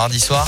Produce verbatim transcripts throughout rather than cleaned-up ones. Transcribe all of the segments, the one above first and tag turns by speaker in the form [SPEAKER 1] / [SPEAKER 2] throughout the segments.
[SPEAKER 1] mardi soir.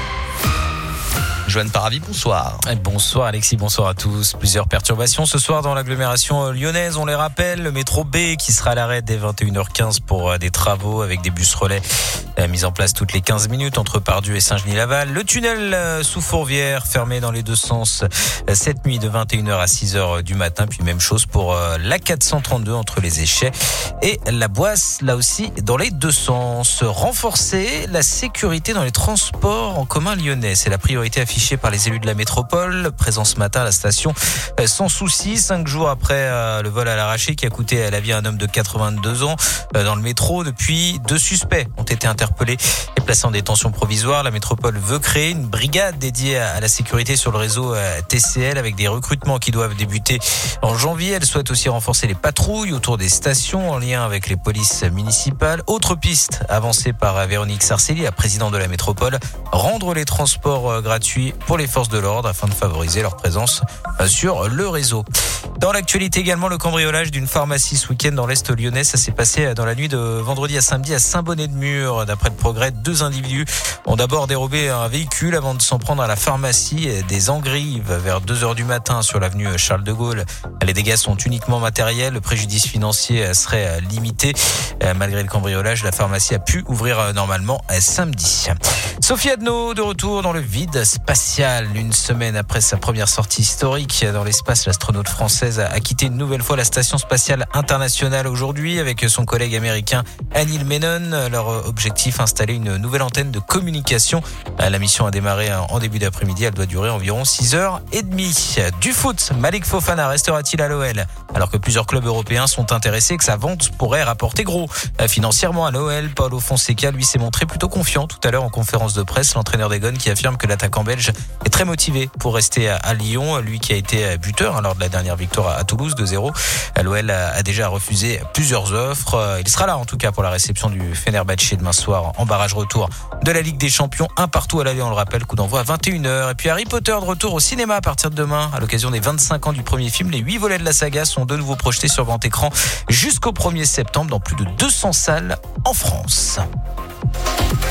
[SPEAKER 1] Joanne Paravi, bonsoir.
[SPEAKER 2] Bonsoir Alexis, bonsoir à tous. Plusieurs perturbations ce soir dans l'agglomération lyonnaise. On les rappelle, le métro B qui sera à l'arrêt dès vingt et une heures quinze pour des travaux avec des bus relais mis en place toutes les quinze minutes entre Pardieu et Saint-Genis-Laval. Le tunnel sous Fourvière fermé dans les deux sens cette nuit de vingt et une heures à six heures du matin. Puis même chose pour l'A quatre cent trente-deux entre les Échets et la Boisse, là aussi dans les deux sens. Renforcer la sécurité dans les transports en commun lyonnais, c'est la priorité affichée par les élus de la métropole. Présent ce matin à la station sans souci, cinq jours après le vol à l'arraché qui a coûté la vie à un homme de quatre-vingt-deux ans dans le métro. Depuis, deux suspects ont été interpellés et placés en détention provisoire. La métropole veut créer une brigade dédiée à la sécurité sur le réseau T C L avec des recrutements qui doivent débuter en janvier. Elle souhaite aussi renforcer les patrouilles autour des stations en lien avec les polices municipales. Autre piste avancée par Véronique Sarcelli, la présidente de la métropole, rendre les transports gratuits pour les forces de l'ordre afin de favoriser leur présence sur le réseau. Dans l'actualité également, le cambriolage d'une pharmacie ce week-end dans l'Est lyonnais. Ça s'est passé dans la nuit de vendredi à samedi à Saint-Bonnet-de-Mur. D'après le Progrès, deux individus ont d'abord dérobé un véhicule avant de s'en prendre à la pharmacie des Engrives vers deux heures du matin sur l'avenue Charles de Gaulle. Les dégâts sont uniquement matériels. Le préjudice financier serait limité. Malgré le cambriolage, la pharmacie a pu ouvrir normalement samedi. Sophie Adno de retour dans le vide spatial. Une semaine après sa première sortie historique dans l'espace, l'astronaute française a quitté une nouvelle fois la station spatiale internationale aujourd'hui avec son collègue américain Neil Menon. Leur objectif, installer une nouvelle antenne de communication. La mission a démarré en début d'après-midi. Elle doit durer environ six heures trente. Du foot, Malik Fofana restera-t-il à l'O L alors que plusieurs clubs européens sont intéressés et que sa vente pourrait rapporter gros financièrement à l'O L? Paulo Fonseca, lui, s'est montré plutôt confiant tout à l'heure en conférence de presse. L'entraîneur des Gones qui affirme que l'attaquant belge est très motivé pour rester à Lyon. Lui qui a été buteur lors de la dernière victoire à Toulouse deux zéro. L'O L a déjà refusé plusieurs offres. Il sera là en tout cas pour la réception du Fenerbahçe demain soir en barrage retour de la Ligue des Champions. Un partout à l'aller, on le rappelle, coup d'envoi à vingt et une heures. Et puis Harry Potter de retour au cinéma à partir de demain à l'occasion des vingt-cinq ans du premier film. Les huit volets de la saga sont de nouveau projetés sur grand écran jusqu'au premier septembre dans plus de deux cents salles en France.